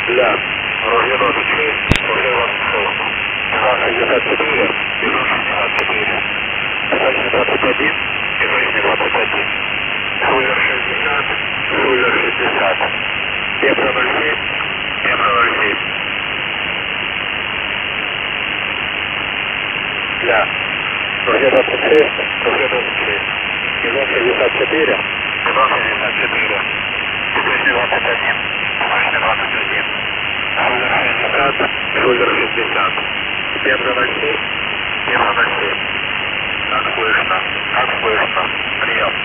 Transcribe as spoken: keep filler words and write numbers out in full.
Да. Ружье двадцать шесть, ружье двадцать шесть. Два шестьдесят четыре, вижу шестьдесят четыре. Песочный двадцать один, песочный двадцать один. Шулер шестьдесят, шулер шестьдесят. Евро ноль семь, евро ноль семь. Да. Ружье двадцать шесть, ружье двадцать шесть. Бизон шестьдесят четыре, бизон шестьдесят четыре. Песочный двадцать один, песочный двадцать один. Шулер шестьдесят, шулер шестьдесят. Евро ноль семь, евро ноль семь. Как слышно, как слышно. Прием.